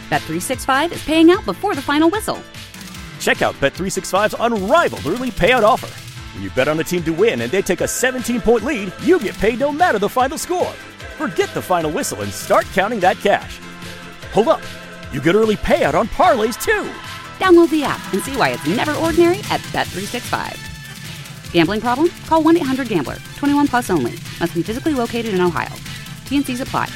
Bet365 is paying out before the final whistle. Check out Bet365's unrivaled early payout offer. When you bet on a team to win and they take a 17-point lead, you get paid no matter the final score. Forget the final whistle and start counting that cash. Hold up. You get early payout on parlays, too. Download the app and see why it's never ordinary at Bet365. Gambling problem? Call 1-800-GAMBLER. 21 plus only. Must be physically located in Ohio. T&Cs apply.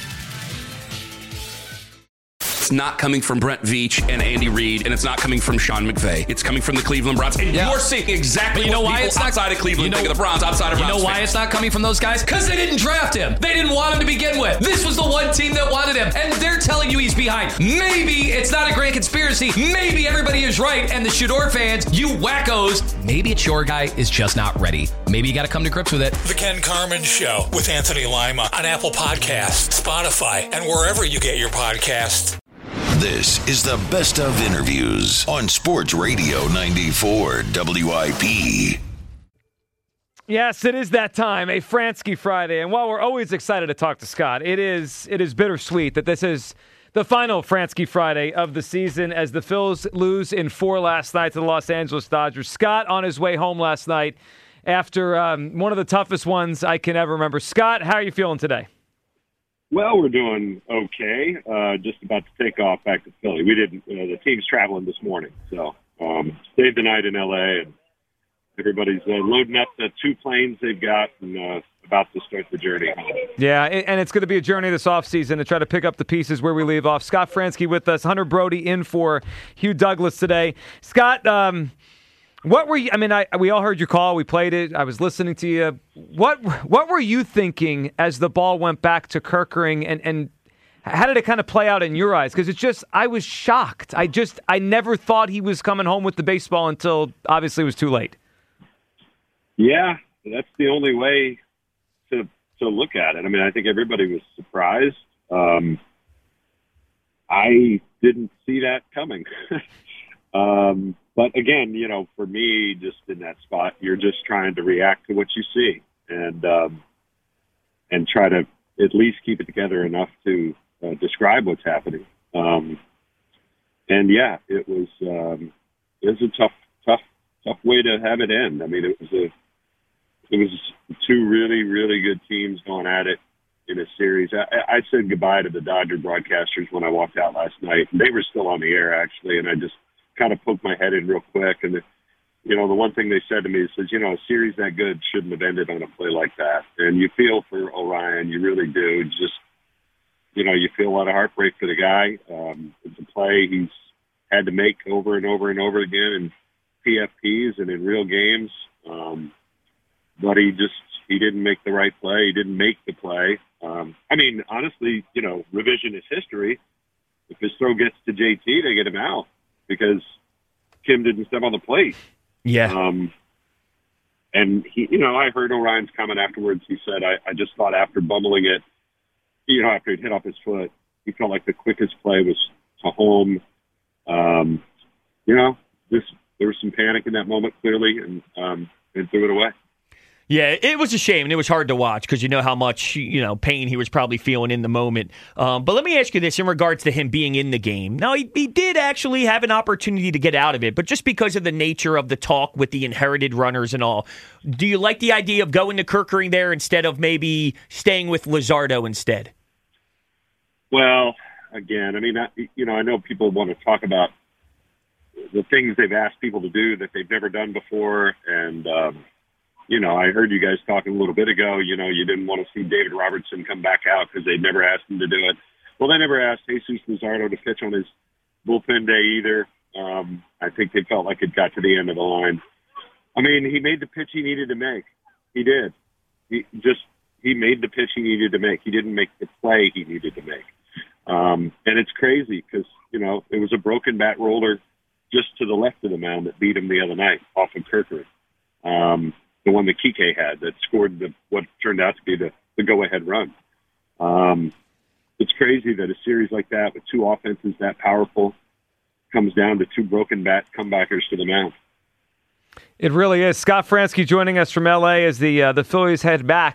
It's not coming from Brent Veach and Andy Reid, and it's not coming from Sean McVay. It's coming from the Cleveland Browns. And you're seeing exactly what people outside of Cleveland think of the Browns, outside of Browns. You know why it's not coming from those guys? Because they didn't draft him. They didn't want him to begin with. This was the one team that wanted him, and they're telling you he's behind. Maybe it's not a grand conspiracy. Maybe everybody is right, and the Shador fans, you wackos, maybe it's your guy is just not ready. Maybe you got to come to grips with it. The Ken Carman Show with Anthony Lima on Apple Podcasts, Spotify, and wherever you get your podcasts. This is the best of interviews on Sports Radio 94 WIP. Yes, it is that time, a Fransky Friday. And while we're always excited to talk to Scott, it is bittersweet that this is the final Fransky Friday of the season as the Phils lose in 4 last night to the Los Angeles Dodgers. Scott on his way home last night after one of the toughest ones I can ever remember. Scott, how are you feeling today? Well, we're doing okay. Just about to take off back to Philly. We didn't. The team's traveling this morning, so stayed the night in L.A. and everybody's loading up the 2 planes they've got and about to start the journey home. Yeah, and it's going to be a journey this offseason to try to pick up the pieces where we leave off. Scott Fransky with us. Hunter Brody in for Hugh Douglas today. Scott, what were you? I mean, we all heard your call. We played it. I was listening to you. What were you thinking as the ball went back to Kerkering, and how did it kind of play out in your eyes? Because I was shocked. I never thought he was coming home with the baseball until obviously it was too late. Yeah, that's the only way to look at it. I mean, I think everybody was surprised. I didn't see that coming. But again, for me, just in that spot, you're just trying to react to what you see and try to at least keep it together enough to describe what's happening. And yeah, it was a tough way to have it end. I mean, it was 2 really, really good teams going at it in a series. I said goodbye to the Dodger broadcasters when I walked out last night, and they were still on the air actually, and I just kind of poked my head in real quick, and the one thing they said to me is, a series that good shouldn't have ended on a play like that. And you feel for Orion, you really do. Just you feel a lot of heartbreak for the guy. It's a play he's had to make over and over and over again in PFPs and in real games, but he didn't make the right play. He didn't make the play. I mean, honestly, revisionist history. If his throw gets to JT, they get him out, because Kim didn't step on the plate. Yeah. And he, I heard Orion's comment afterwards. He said, I just thought after bumbling it, after he'd hit off his foot, he felt like the quickest play was to home. There was some panic in that moment, clearly, and threw it away. Yeah, it was a shame, and it was hard to watch because you know how much pain he was probably feeling in the moment. But let me ask you this in regards to him being in the game. Now, he did actually have an opportunity to get out of it, but just because of the nature of the talk with the inherited runners and all, do you like the idea of going to Kerkering there instead of maybe staying with Luzardo instead? Well, again, I mean, I know people want to talk about the things they've asked people to do that they've never done before, and I heard you guys talking a little bit ago, you didn't want to see David Robertson come back out because they'd never asked him to do it. Well, they never asked Jesus Luzardo to pitch on his bullpen day either. I think they felt like it got to the end of the line. I mean, he made the pitch he needed to make. He did. He made the pitch he needed to make. He didn't make the play he needed to make. And it's crazy because, it was a broken bat roller just to the left of the mound that beat him the other night off of Kerkering. The one that Kike had that scored what turned out to be the go-ahead run. It's crazy that a series like that with 2 offenses that powerful comes down to 2 broken bat comebackers to the mound. It really is. Scott Fransky joining us from L.A. as the Phillies head back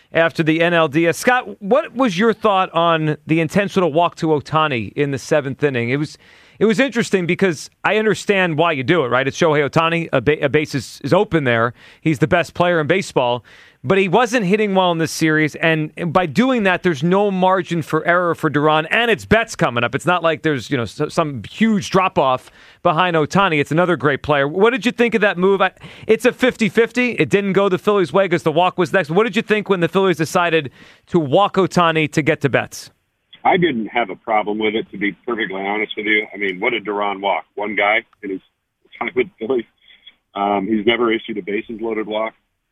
after the NLDS. Scott, what was your thought on the intentional walk to Ohtani in the seventh inning? It was interesting because I understand why you do it, right? It's Shohei Ohtani. A base is open there. He's the best player in baseball. But he wasn't hitting well in this series, and by doing that, there's no margin for error for Duran, and it's Betts coming up. It's not like there's some huge drop-off behind Ohtani. It's another great player. What did you think of that move? It's a 50-50. It didn't go the Phillies' way because the walk was next. What did you think when the Phillies decided to walk Ohtani to get to Betts? I didn't have a problem with it, to be perfectly honest with you. I mean, what did Duran walk? One guy in his time with Phillies. He's never issued a bases-loaded walk.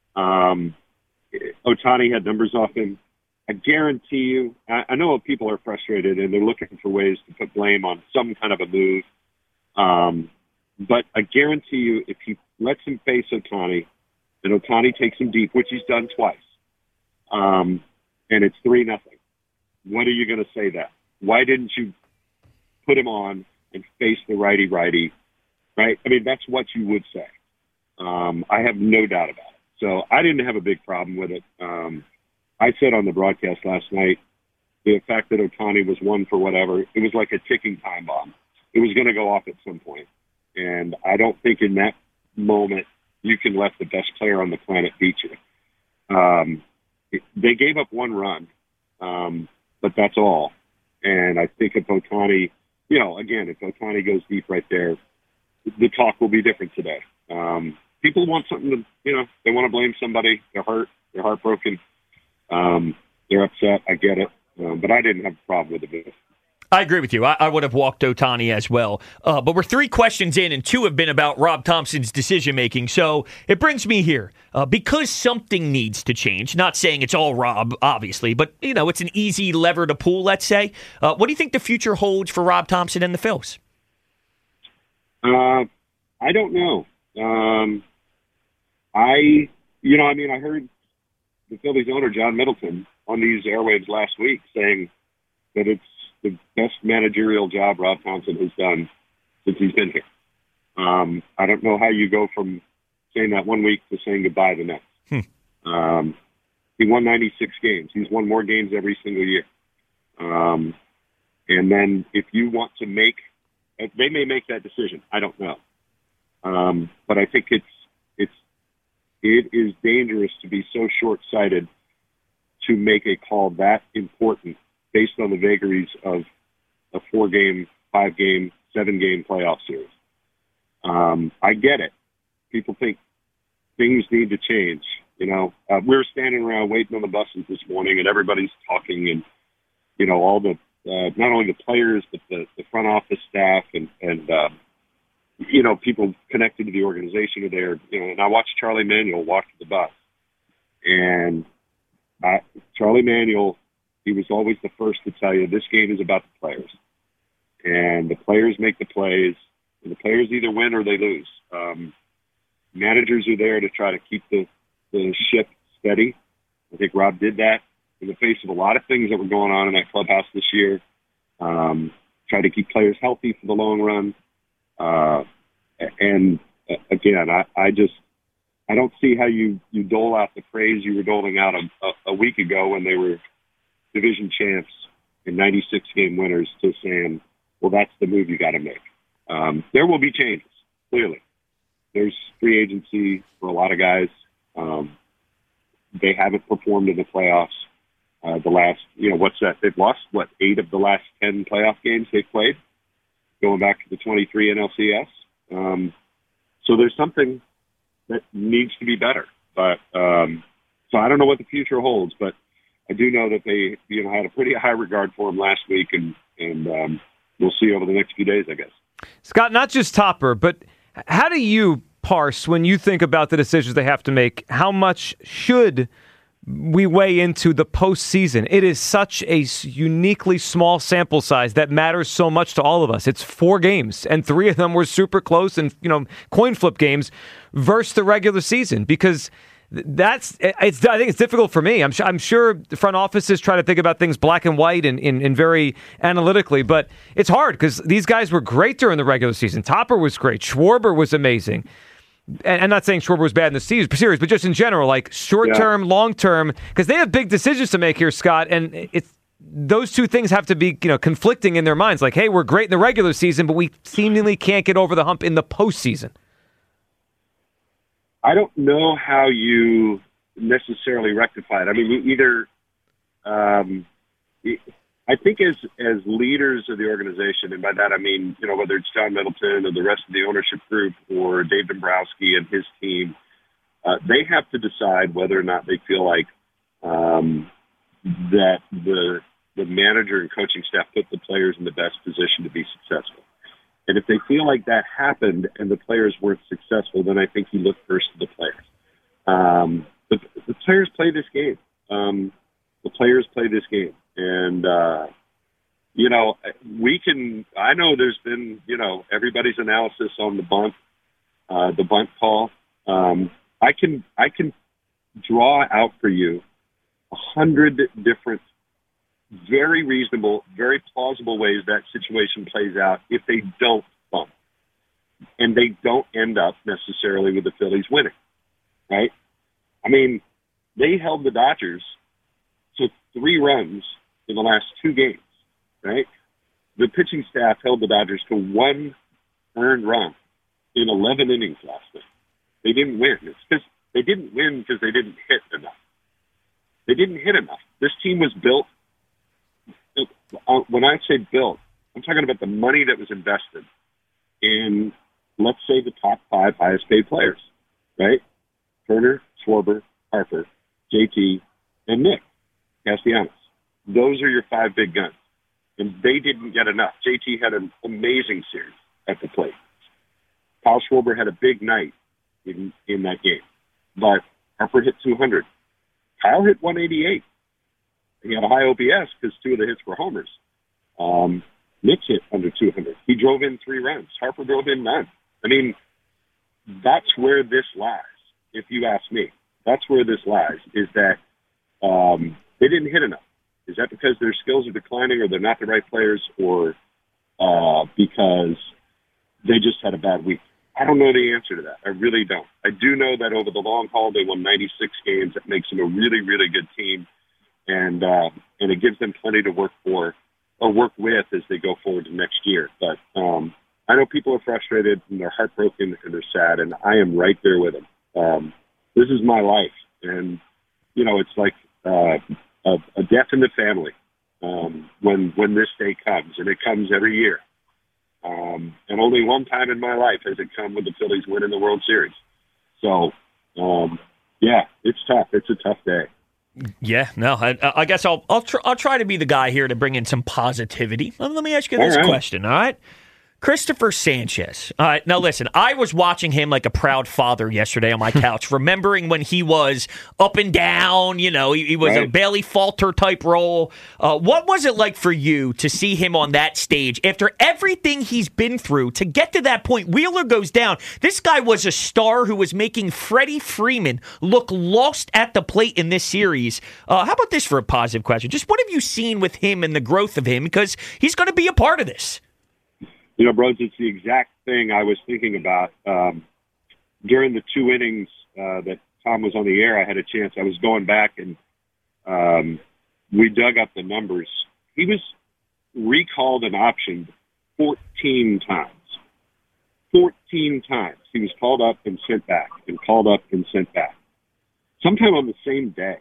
Ohtani had numbers off him. I guarantee you, I know people are frustrated and they're looking for ways to put blame on some kind of a move. But I guarantee you, if he lets him face Ohtani, and Ohtani takes him deep, which he's done twice, and it's 3-0, when are you going to say that? Why didn't you put him on and face the righty-righty, right? I mean, that's what you would say. I have no doubt about it. So I didn't have a big problem with it. I said on the broadcast last night, the fact that Ohtani was one for whatever, it was like a ticking time bomb. It was going to go off at some point. And I don't think in that moment you can let the best player on the planet beat you. They gave up one run, but that's all. And I think if Ohtani, again, if Ohtani goes deep right there, the talk will be different today. People want something to, they want to blame somebody. They're hurt. They're heartbroken. They're upset. I get it. But I didn't have a problem with it. I agree with you. I would have walked Ohtani as well. But we're 3 questions in, and 2 have been about Rob Thompson's decision-making. So it brings me here. Because something needs to change, not saying it's all Rob, obviously, but, it's an easy lever to pull, let's say. What do you think the future holds for Rob Thompson and the Phils? I don't know. I heard the Phillies owner, John Middleton, on these airwaves last week saying that it's the best managerial job Rob Thompson has done since he's been here. I don't know how you go from saying that one week to saying goodbye the next. He won 96 games. He's won more games every single year. And then if you want to they may make that decision. I don't know. But I think it is dangerous to be so short-sighted to make a call that important based on the vagaries of a 4-game, 5-game, 7-game playoff series. I get it. People think things need to change. We were standing around waiting on the buses this morning, and everybody's talking, and all the not only the players but the front office staff and people connected to the organization are there. And I watched Charlie Manuel walk to the bus, and Charlie Manuel, he was always the first to tell you this game is about the players, and the players make the plays, and the players either win or they lose. Managers are there to try to keep the ship steady. I think Rob did that in the face of a lot of things that were going on in that clubhouse this year. Try to keep players healthy for the long run. And again, I don't see how you dole out the praise you were doling out a week ago when they were division champs and 96-game winners to saying, well, that's the move you got to make. There will be changes, clearly. There's free agency for a lot of guys. They haven't performed in the playoffs. The last, what's that? They've lost, 8 of the last 10 playoff games they've played, going back to the 23 NLCS. So there's something that needs to be better. But so I don't know what the future holds, but I do know that they, had a pretty high regard for him last week, and we'll see over the next few days, I guess. Scott, not just Topper, but how do you parse when you think about the decisions they have to make? How much should we weigh into the postseason? It is such a uniquely small sample size that matters so much to all of us. It's 4 games, and 3 of them were super close and coin flip games versus the regular season, because I think it's difficult for me. I'm sure the front offices try to think about things black and white and very analytically, but it's hard because these guys were great during the regular season. Topper was great. Schwarber was amazing. and I'm not saying Schwarber was bad in the series, but just in general, like short-term, long-term, because they have big decisions to make here, Scott, and it's those two things have to be, conflicting in their minds. Like, hey, we're great in the regular season, but we seemingly can't get over the hump in the postseason. I don't know how you necessarily rectify it. I mean, either I think as leaders of the organization, and by that I mean, whether it's John Middleton or the rest of the ownership group or Dave Dombrowski and his team, they have to decide whether or not they feel like that the manager and coaching staff put the players in the best position to be successful. And if they feel like that happened and the players weren't successful, then I think you look first to the players. But the players play this game. The players play this game. And, I know there's been, everybody's analysis on the bunt call. I can draw out for you 100 different, very reasonable, very plausible ways that situation plays out if they don't bunt. And they don't end up necessarily with the Phillies winning, right? I mean, they held the Dodgers to 3 runs in the last 2 games, right? The pitching staff held the Dodgers to 1 earned run in 11 innings last night. They didn't win. It's because they didn't win because they didn't hit enough. They didn't hit enough. This team was built. When I say built, I'm talking about the money that was invested in, let's say, the top 5 highest paid players, right? Turner, Schwarber, Harper, JT, and Nick Castellanos. Those are your 5 big guns. And they didn't get enough. JT had an amazing series at the plate. Kyle Schwarber had a big night in that game. But Harper hit 200. Kyle hit 188. He had a high OPS because 2 of the hits were homers. Nick hit under 200. He drove in 3 runs. Harper drove in none. I mean, that's where this lies, if you ask me. That's where this lies, is that they didn't hit enough. Is that because their skills are declining or they're not the right players or because they just had a bad week? I don't know the answer to that. I really don't. I do know that over the long haul, they won 96 games. That makes them a really, really good team. And it gives them plenty to work for or work with as they go forward to next year. But I know people are frustrated and they're heartbroken and they're sad, and I am right there with them. This is my life. And, it's like a death in the family when this day comes, and it comes every year. And only one time in my life has it come with the Phillies winning the World Series. So, it's tough. It's a tough day. Yeah, no, I guess I'll try to be the guy here to bring in some positivity. Let me ask you this question, all right? Christopher Sanchez. All right, now listen, I was watching him like a proud father yesterday on my couch, remembering when he was up and down, he was a Bailey Falter type role. What was it like for you to see him on that stage after everything he's been through to get to that point? Wheeler goes down. This guy was a star who was making Freddie Freeman look lost at the plate in this series. How about this for a positive question? Just what have you seen with him and the growth of him? Because he's going to be a part of this. Bros, it's the exact thing I was thinking about. During the 2 innings that Tom was on the air, I had a chance. I was going back and we dug up the numbers. He was recalled and optioned 14 times. 14 times. He was called up and sent back and called up and sent back. Sometime on the same day.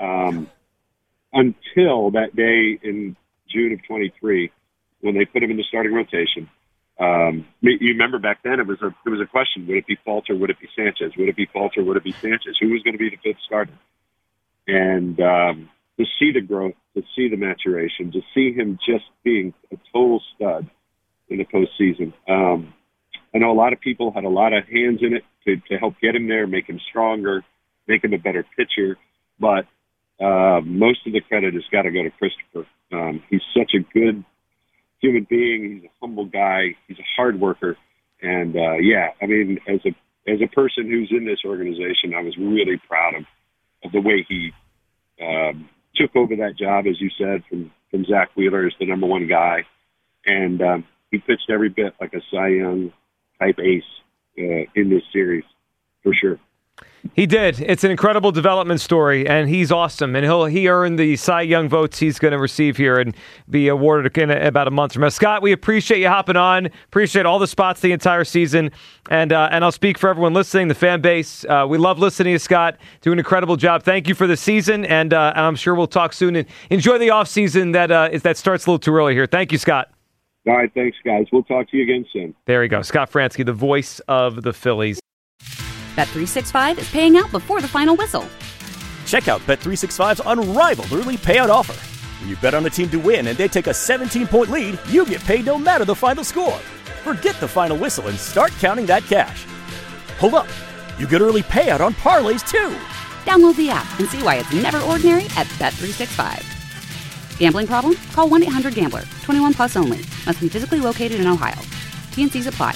Until that day in June of 23 when they put him in the starting rotation. You remember back then it was a question: would it be Falter? Would it be Sanchez? Would it be Falter? Would it be Sanchez? Who was going to be the 5th starter? And to see the growth, to see the maturation, to see him just being a total stud in the postseason. I know a lot of people had a lot of hands in it to help get him there, make him stronger, make him a better pitcher. But most of the credit has got to go to Christopher. He's such a good human being. He's a humble guy. He's a hard worker. And as a person who's in this organization, I was really proud of the way he took over that job, as you said, from Zach Wheeler as the number 1 guy. And he pitched every bit like a Cy Young type ace in this series. for sure. He did. It's an incredible development story, and he's awesome. And he earned the Cy Young votes he's going to receive here and be awarded in about a month from now. Scott, we appreciate you hopping on. Appreciate all the spots the entire season. And I'll speak for everyone listening, the fan base. We love listening to Scott. Do an incredible job. Thank you for the season, and I'm sure we'll talk soon. And enjoy the offseason that starts a little too early here. Thank you, Scott. All right, thanks, guys. We'll talk to you again soon. There you go. Scott Franzke, the voice of the Phillies. Bet365 is paying out before the final whistle. Check out Bet365's unrivaled early payout offer. When you bet on a team to win and they take a 17-point lead, you get paid no matter the final score. Forget the final whistle and start counting that cash. Hold up. You get early payout on parlays, too. Download the app and see why it's never ordinary at Bet365. Gambling problem? Call 1-800-GAMBLER. 21 plus only. Must be physically located in Ohio. T&Cs apply.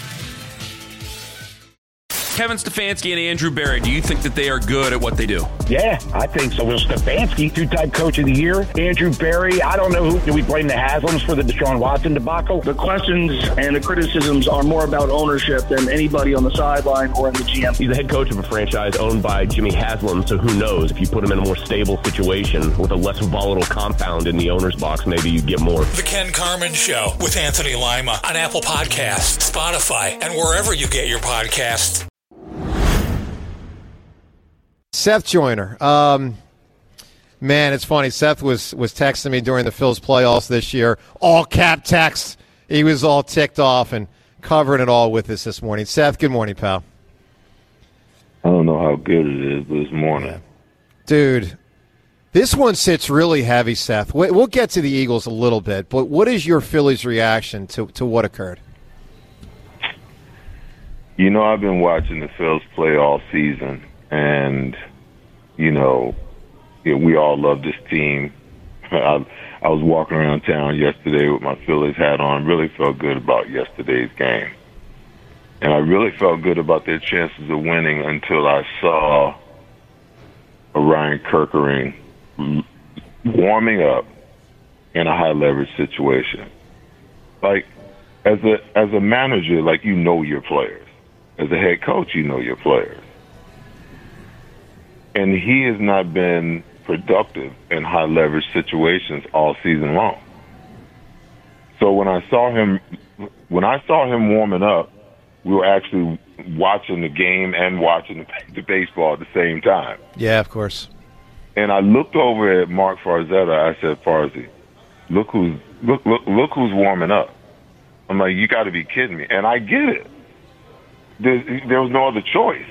Kevin Stefanski and Andrew Berry, do you think that they are good at what they do? Yeah, I think so. Will Stefanski, two-time coach of the year. Andrew Berry, I don't know do we blame the Haslams for the Deshaun Watson debacle? The questions and the criticisms are more about ownership than anybody on the sideline or in the GM. He's the head coach of a franchise owned by Jimmy Haslam, so who knows? If you put him in a more stable situation with a less volatile compound in the owner's box, maybe you get more. The Ken Carman Show with Anthony Lima on Apple Podcasts, Spotify, and wherever you get your podcasts. Seth Joyner. Man, it's funny. Seth was texting me during the Phils playoffs this year. All cap text. He was all ticked off and covering it all with us this morning. Seth, good morning, pal. I don't know how good it is this morning. Yeah. Dude, this one sits really heavy, Seth. We'll get to the Eagles a little bit, but what is your Phillies' reaction to what occurred? You know, I've been watching the Phils play all season. And, you know, we all love this team. I was walking around town yesterday with my Phillies hat on. Really felt good about yesterday's game. And I really felt good about their chances of winning until I saw Ryan Kerkering warming up in a high-leverage situation. Like, as a manager, like, you know your players. As a head coach, you know your players. And he has not been productive in high-leverage situations all season long. So when I saw him warming up, we were actually watching the game and watching the baseball at the same time. Yeah, of course. And I looked over at Mark Farzetta. I said, Farzy, look who's warming up. I'm like, you got to be kidding me. And I get it. There was no other choice.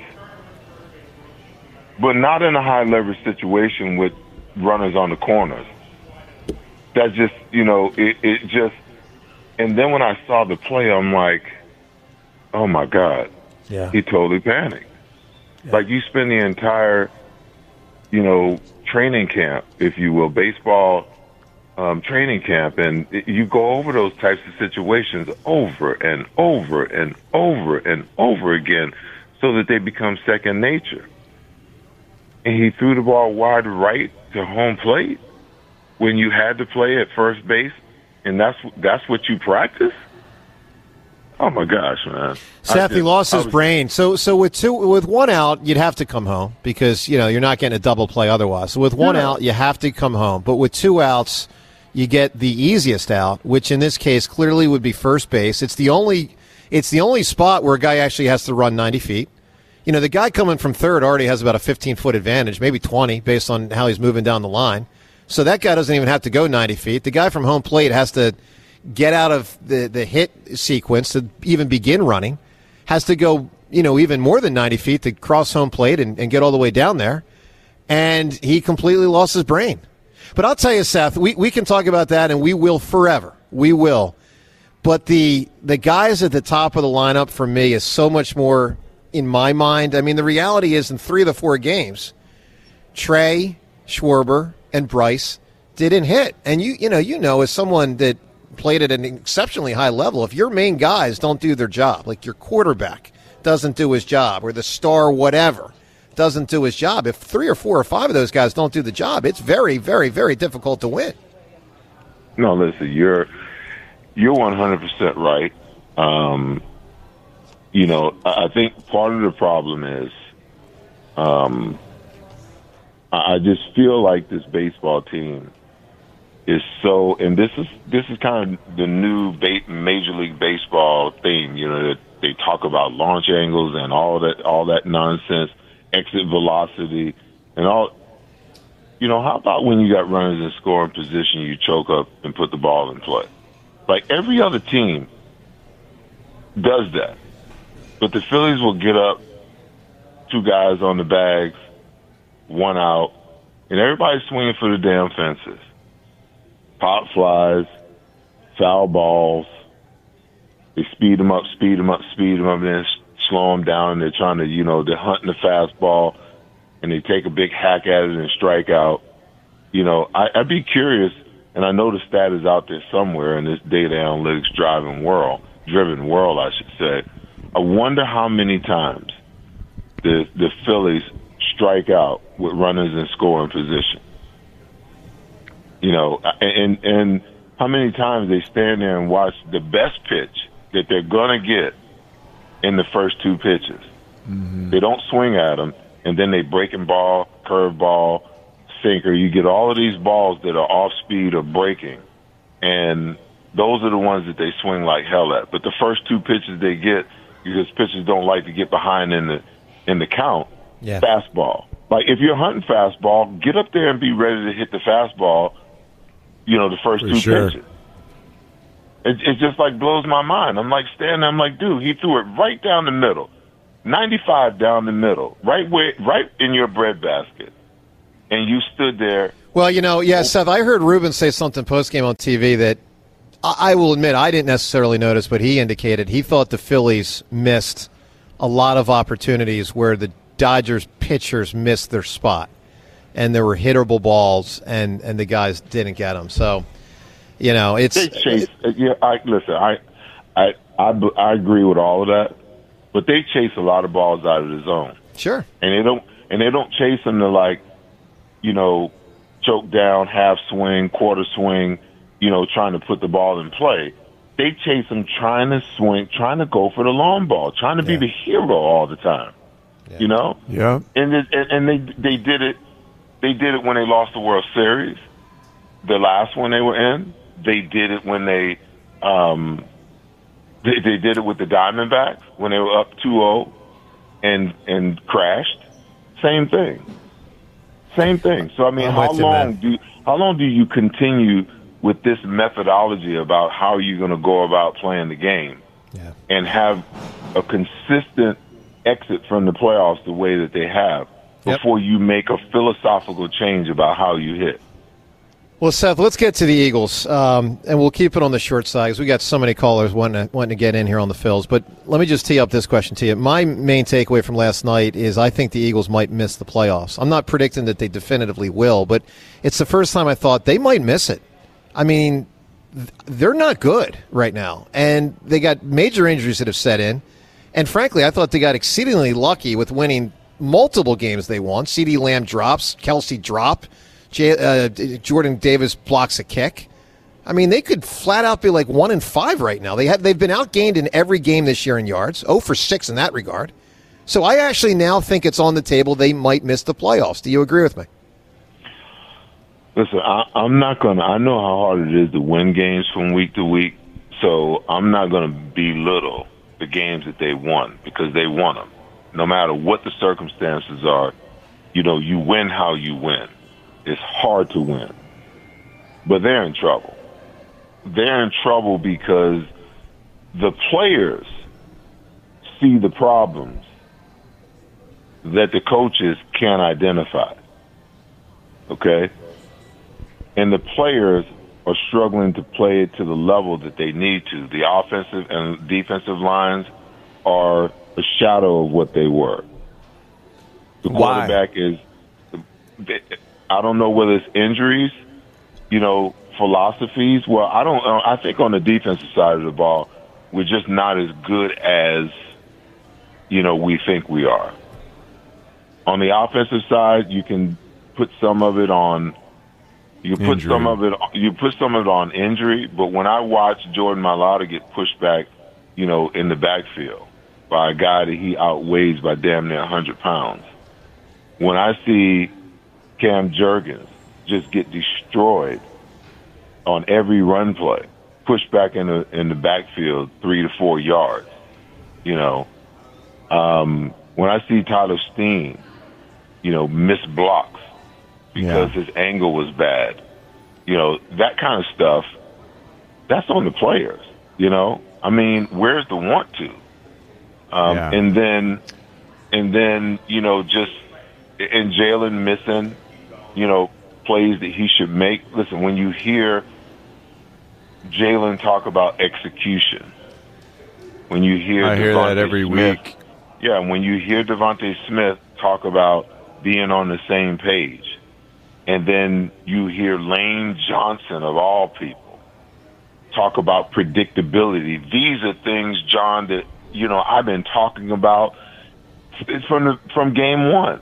But not in a high-leverage situation with runners on the corners. That just, you know, it just... And then when I saw the play, I'm like, oh, my God. Yeah. He totally panicked. Yeah. Like, you spend the entire, you know, training camp, if you will, baseball training camp, and you go over those types of situations over and over and over and over again so that they become second nature. And he threw the ball wide right to home plate when you had to play at first base, and that's what you practice? Oh, my gosh, man. Seth, he lost his brain. So with one out, you'd have to come home because, you know, you're not getting a double play otherwise. So with one out, you have to come home. But with two outs, you get the easiest out, which in this case clearly would be first base. It's the only spot where a guy actually has to run 90 feet. You know, the guy coming from third already has about a 15-foot advantage, maybe 20, based on how he's moving down the line. So that guy doesn't even have to go 90 feet. The guy from home plate has to get out of the hit sequence to even begin running, has to go, you know, even more than 90 feet to cross home plate and get all the way down there. And he completely lost his brain. But I'll tell you, Seth, we can talk about that, and we will forever. We will. But the guys at the top of the lineup for me is so much more in my mind. I mean, the reality is in 3 of the 4 games, Trey, Schwarber, and Bryce didn't hit. And you know, as someone that played at an exceptionally high level, if your main guys don't do their job, like your quarterback doesn't do his job, or the star whatever doesn't do his job, if 3 or 4 or 5 of those guys don't do the job, it's very, very, very difficult to win. No, listen, you're 100% right. you know, I think part of the problem is I just feel like this baseball team is so, and this is kind of the new Major League Baseball thing, you know, that they talk about launch angles and all that nonsense, exit velocity, and all. You know, how about when you got runners in scoring position, you choke up and put the ball in play? Like every other team does that. But the Phillies will get up, 2 guys on the bags, 1 out, and everybody's swinging for the damn fences. Pop flies, foul balls. They speed them up, and then slow them down. And they're trying to, you know, they're hunting the fastball, and they take a big hack at it and strike out. You know, I'd be curious, and I know the stat is out there somewhere in this data analytics driven world, I should say. I wonder how many times the Phillies strike out with runners in scoring position. You know, and how many times they stand there and watch the best pitch that they're going to get in the first 2 pitches. Mm-hmm. They don't swing at them, and then they breaking ball, curve ball, sinker. You get all of these balls that are off speed or breaking, and those are the ones that they swing like hell at. But the first 2 pitches they get, because pitchers don't like to get behind in the count, fastball. Like if you're hunting fastball, get up there and be ready to hit the fastball, you know, the first 2 pitches. It just like blows my mind. I'm like standing there, I'm like, dude, he threw it right down the middle. 95 down the middle, right in your breadbasket. And you stood there. Well, you know, Seth, I heard Ruben say something post-game on TV that I will admit I didn't necessarily notice, but he indicated he thought the Phillies missed a lot of opportunities where the Dodgers pitchers missed their spot. And there were hittable balls, and the guys didn't get them. So, you know, it's... They chase, I agree with all of that. But they chase a lot of balls out of the zone. Sure. And they don't chase them to, like, you know, choke down, half swing, quarter swing, you know, trying to put the ball in play. They chase them trying to swing, trying to go for the long ball, trying to be the hero all the time. Yeah. You know? Yeah. And they did it. They did it when they lost the World Series. The last one they were in. They did it when they did it with the Diamondbacks when they were up 2-0 and crashed. Same thing. So I mean, how long do you continue with this methodology about how you're going to go about playing the game and have a consistent exit from the playoffs the way that they have before you make a philosophical change about how you hit? Well, Seth, let's get to the Eagles, and we'll keep it on the short side because we got so many callers wanting to get in here on the Phils. But let me just tee up this question to you. My main takeaway from last night is I think the Eagles might miss the playoffs. I'm not predicting that they definitively will, but it's the first time I thought they might miss it. I mean, they're not good right now, and they got major injuries that have set in. And frankly, I thought they got exceedingly lucky with winning multiple games they won. CeeDee Lamb drops, Kelsey drop. Jordan Davis blocks a kick. I mean, they could flat out be like 1-5 right now. They've been outgained in every game this year in yards, 0 for 6 in that regard. So I actually now think it's on the table they might miss the playoffs. Do you agree with me? Listen, I'm not going to – I know how hard it is to win games from week to week, so I'm not going to belittle the games that they won because they won them. No matter what the circumstances are, you know, you win how you win. It's hard to win. But they're in trouble. They're in trouble because the players see the problems that the coaches can't identify. Okay? And the players are struggling to play it to the level that they need to. The offensive and defensive lines are a shadow of what they were. The quarterback is... I don't know whether it's injuries, you know, philosophies. Well, I don't know. I think on the defensive side of the ball, we're just not as good as, you know, we think we are. On the offensive side, you can put some of it on. You put some of it. You put some of it on injury. But when I watch Jordan Mailata get pushed back, you know, in the backfield, by a guy that he outweighs by damn near 100 pounds. When I see Cam Jurgens just get destroyed on every run play, pushed back in the backfield 3 to 4 yards, when I see Tyler Steen, miss blocks because his angle was bad, that kind of stuff, that's on the players, I mean, where's the want to? And then, just and Jalen missing, plays that he should make. Listen, when you hear Jalen talk about execution, when you hear I hear that every week. Yeah, when you hear Devontae Smith talk about being on the same page, and then you hear Lane Johnson, of all people, talk about predictability. These are things, John, that I've been talking about from game one.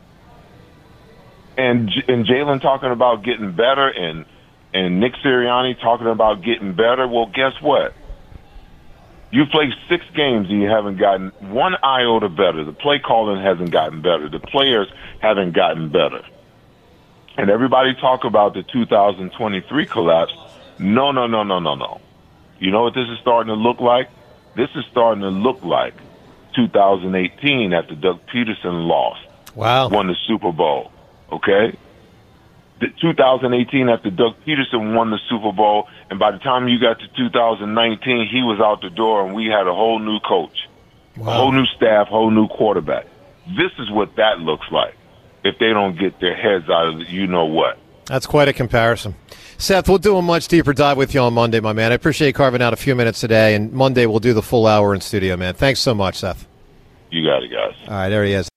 And Jalen talking about getting better, and Nick Sirianni talking about getting better. Well, guess what? You've played 6 games and you haven't gotten one iota better. The play calling hasn't gotten better. The players haven't gotten better. And everybody talk about the 2023 collapse. No. You know what this is starting to look like? This is starting to look like 2018 after Doug Peterson lost. Wow. Won the Super Bowl. Okay? The 2018 after Doug Peterson won the Super Bowl, and by the time you got to 2019, he was out the door, and we had a whole new coach, a whole new staff, whole new quarterback. This is what that looks like if they don't get their heads out of what. That's quite a comparison. Seth, we'll do a much deeper dive with you on Monday, my man. I appreciate you carving out a few minutes today, and Monday we'll do the full hour in studio, man. Thanks so much, Seth. You got it, guys. All right, there he is.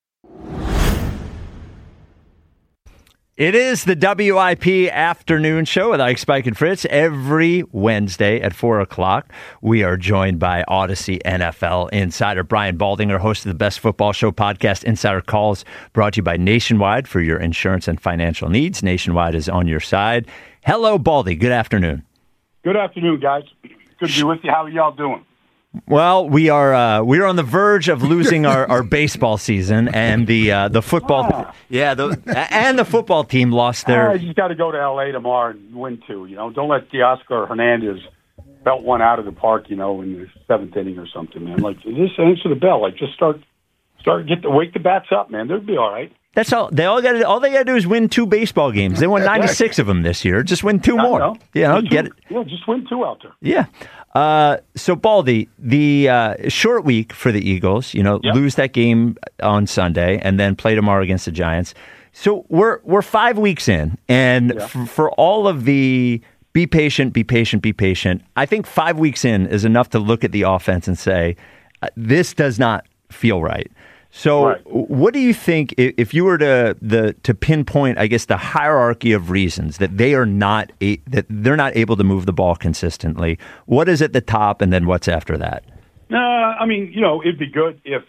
It is the WIP afternoon show with Ike, Spike, and Fritz every Wednesday at 4 o'clock. We are joined by Odyssey NFL insider Brian Baldinger, host of the Best Football Show podcast, Insider Calls, brought to you by Nationwide for your insurance and financial needs. Nationwide is on your side. Hello, Baldy. Good afternoon. Good afternoon, guys. Good to be with you. How are y'all doing? Well, we're on the verge of losing our baseball season, and the football and the football team lost their. You got to go to L.A. tomorrow and win 2. Don't let Teoscar Hernandez belt one out of the park. In the 7th inning or something, man. Like, just answer the bell. Like, just start wake the bats up, man. They'll be all right. That's all. All they got to do is win 2 baseball games. They won 96 of them this year. Just win 2 more. Get it. Yeah, just win 2 out there. Yeah. So, Baldy, the short week for the Eagles, lose that game on Sunday and then play tomorrow against the Giants. So we're 5 weeks in, and for all of the be patient, I think 5 weeks in is enough to look at the offense and say, this does not feel right. So what do you think, if you were to pinpoint, I guess, the hierarchy of reasons that they're not able to move the ball consistently? What is at the top, and then what's after that? It'd be good if,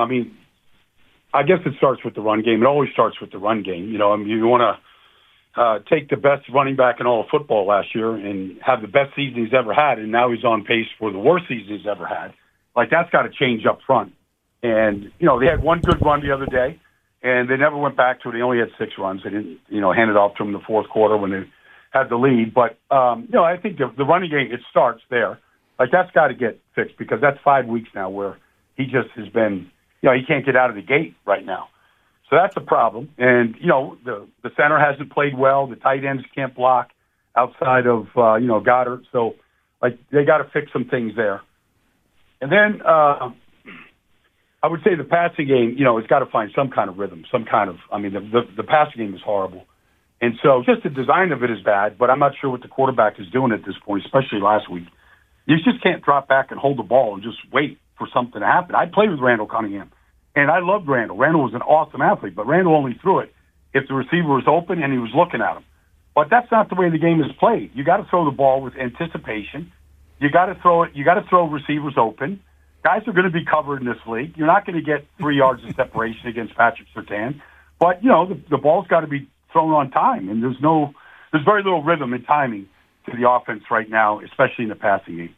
I guess it starts with the run game. It always starts with the run game. You want to take the best running back in all of football last year and have the best season he's ever had, and now he's on pace for the worst season he's ever had. Like, that's got to change up front. And, they had one good run the other day, and they never went back to it. They only had 6 runs. They didn't, hand it off to him in the fourth quarter when they had the lead. But, I think the running game, it starts there. Like, that's got to get fixed because that's 5 weeks now where he just has been, he can't get out of the gate right now. So that's a problem. And, the center hasn't played well. The tight ends can't block outside of, Goddard. So, they got to fix some things there. And then, I would say the passing game, it's got to find some kind of rhythm, the passing game is horrible. And so just the design of it is bad, but I'm not sure what the quarterback is doing at this point, especially last week. You just can't drop back and hold the ball and just wait for something to happen. I played with Randall Cunningham, and I loved Randall. Randall was an awesome athlete, but Randall only threw it if the receiver was open and he was looking at him. But that's not the way the game is played. You got to throw the ball with anticipation. You got to throw it. You got to throw receivers open. Guys are going to be covered in this league. You're not going to get 3 yards of separation against Patrick Surtain. But, the ball's got to be thrown on time. And there's very little rhythm and timing to the offense right now, especially in the passing game.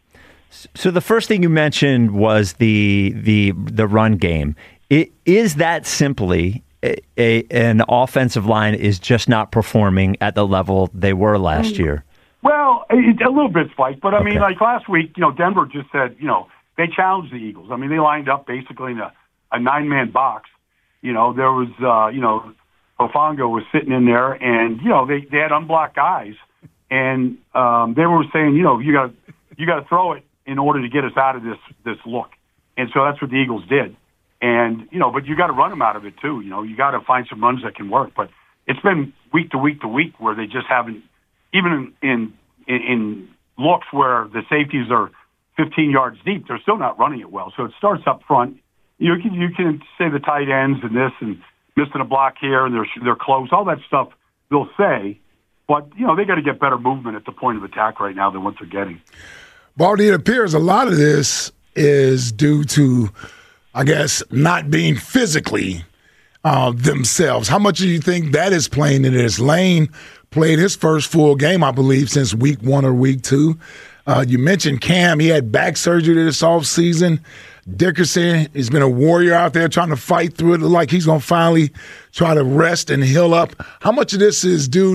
So the first thing you mentioned was the run game. Is that simply an offensive line is just not performing at the level they were last year? Well, a little bit, Spike. But, I mean, like last week, Denver just said, they challenged the Eagles. I mean, they lined up basically in a 9-man box. There was, Hufanga was sitting in there, and, they had unblocked guys. And they were saying, you got to throw it in order to get us out of this look. And so that's what the Eagles did. And, but you got to run them out of it too. You got to find some runs that can work. But it's been week to week to week where they just haven't, even in looks where the safeties are 15 yards deep, they're still not running it well. So it starts up front. You can say the tight ends and this and missing a block here and they're close, all that stuff they'll say. But, they got to get better movement at the point of attack right now than what they're getting. Baldy, it appears a lot of this is due to, I guess, not being physically themselves. How much do you think that is playing in this? Lane played his first full game, I believe, since week 1 or week 2. You mentioned Cam. He had back surgery this offseason. Dickerson has been a warrior out there trying to fight through it. Look like he's going to finally try to rest and heal up. How much of this is due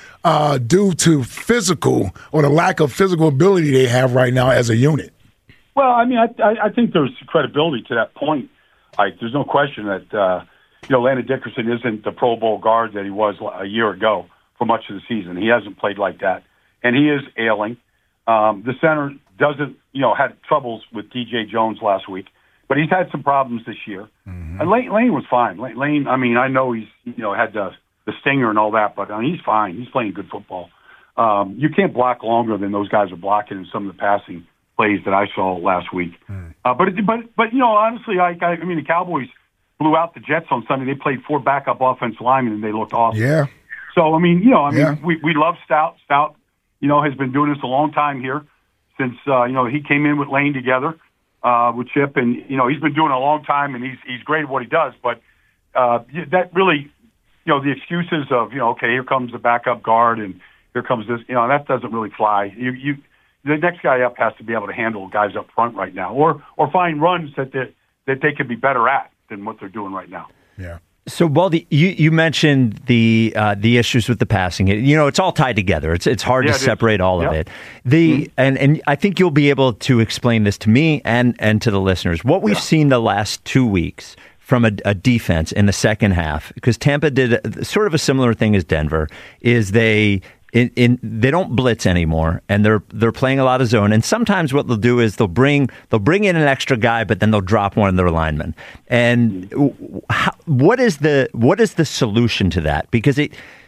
to physical or the lack of physical ability they have right now as a unit? Well, I mean, I think there's credibility to that point. There's no question that Landon Dickerson isn't the Pro Bowl guard that he was a year ago for much of the season. He hasn't played like that, and he is ailing. The center doesn't, had troubles with DJ Jones last week, but he's had some problems this year. Mm-hmm. And Lane was fine. Lane, I mean, I know he's had the stinger and all that, but he's fine. He's playing good football. You can't block longer than those guys are blocking in some of the passing plays that I saw last week. But honestly, I mean, the Cowboys blew out the Jets on Sunday. They played 4 backup offensive linemen, and they looked awesome. Yeah. So, we love Stout. Stout, has been doing this a long time here since, he came in with Lane together with Chip. And, he's been doing it a long time, and he's great at what he does. But that really, the excuses of, okay, here comes the backup guard, and here comes this, that doesn't really fly. The next guy up has to be able to handle guys up front right now, or find runs that they could be better at than what they're doing right now. Yeah. So, Baldy, you mentioned the issues with the passing. It's all tied together. It's hard to separate all of it. And I think you'll be able to explain this to me and to the listeners. What we've seen the last 2 weeks from a defense in the second half, because Tampa did sort of a similar thing as Denver, is they don't blitz anymore, and they're playing a lot of zone. And sometimes what they'll do is they'll bring in an extra guy, but then they'll drop one of their linemen. And what is the solution to that? Because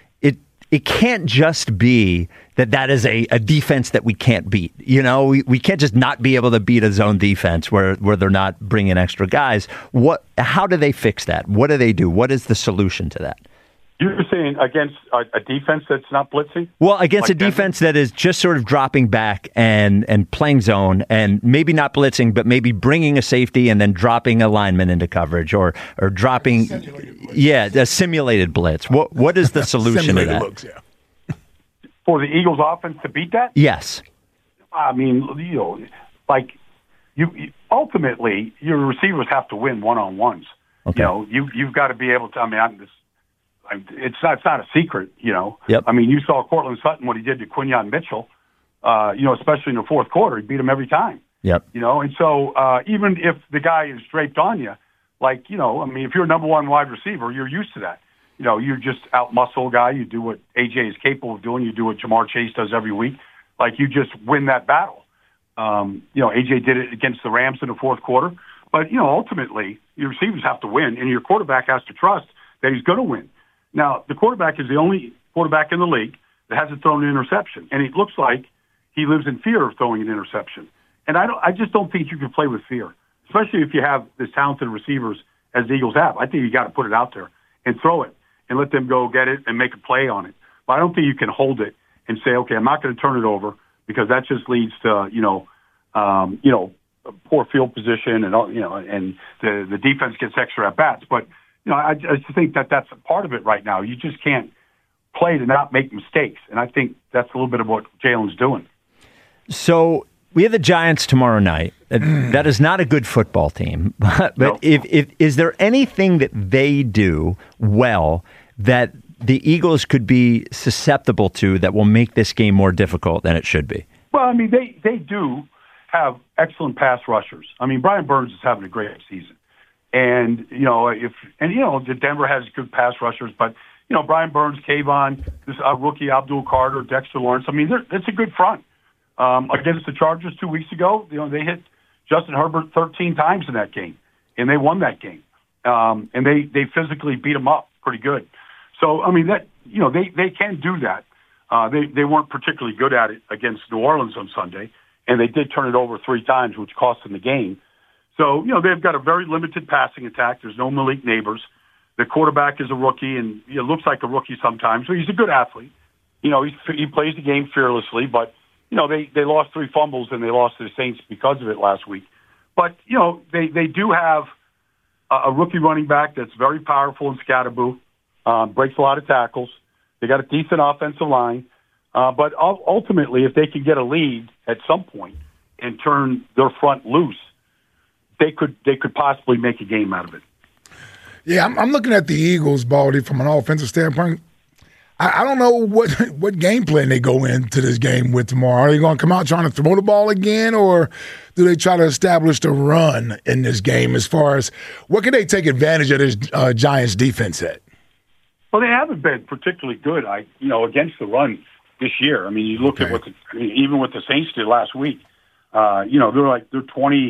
it can't just be that is a defense that we can't beat. We can't just not be able to beat a zone defense where they're not bringing extra guys. How do they fix that? What do they do? What is the solution to that? You're saying against a defense that's not blitzing? Well, against a defense that is just sort of dropping back and playing zone and maybe not blitzing, but maybe bringing a safety and then dropping a lineman into coverage or dropping, a simulated blitz. What is the solution to that? Looks, yeah. For the Eagles offense to beat that? Yes. I mean, ultimately, your receivers have to win one-on-ones. Okay. You've got to be able to, it's not a secret, Yep. I mean, you saw Cortland Sutton, what he did to Quinyon Mitchell, especially in the fourth quarter. He beat him every time. Yep. And so even if the guy is draped on you, if you're a number one wide receiver, you're used to that. You just out-muscle a guy. You do what A.J. is capable of doing. You do what Jamar Chase does every week. You just win that battle. A.J. did it against the Rams in the fourth quarter. But, ultimately, your receivers have to win, and your quarterback has to trust that he's going to win. Now, the quarterback is the only quarterback in the league that hasn't thrown an interception, and it looks like he lives in fear of throwing an interception. And I just don't think you can play with fear, especially if you have as talented receivers as the Eagles have. I think you got to put it out there and throw it and let them go get it and make a play on it. But I don't think you can hold it and say, okay, I'm not going to turn it over, because that just leads to poor field position and and the defense gets extra at bats. But I just think that's a part of it right now. You just can't play to not make mistakes, and I think that's a little bit of what Jalen's doing. So We have the Giants tomorrow night. That is not a good football team. But No. if is there anything that they do well that the Eagles could be susceptible to that will make this game more difficult than it should be? Well, I mean, they do have excellent pass rushers. I mean, Brian Burns is having a great season. And, Denver has good pass rushers, but, Brian Burns, Kayvon, this rookie Abdul Carter, Dexter Lawrence, I mean, it's a good front. Against the Chargers 2 weeks ago, they hit Justin Herbert 13 times in that game, and they won that game. And they physically beat him up pretty good. So, I mean, they can do that. They weren't particularly good at it against New Orleans on Sunday, and they did turn it over 3 times, which cost them the game. So, they've got a very limited passing attack. There's no Malik Neighbors. The quarterback is a rookie, and looks like a rookie sometimes. So he's a good athlete. He plays the game fearlessly, but, they lost 3 fumbles, and they lost to the Saints because of it last week. But, they do have a rookie running back that's very powerful in Scatterboo, breaks a lot of tackles. They got a decent offensive line. But ultimately, if they can get a lead at some point and turn their front loose, they could possibly make a game out of it. Yeah, I'm looking at the Eagles, Baldy, from an offensive standpoint. I don't know what game plan they go into this game with tomorrow. Are they going to come out trying to throw the ball again, or do they try to establish the run in this game as far as what can they take advantage of this Giants defense at? Well, they haven't been particularly good, against the run this year. I mean, you look at even what the Saints did last week. They're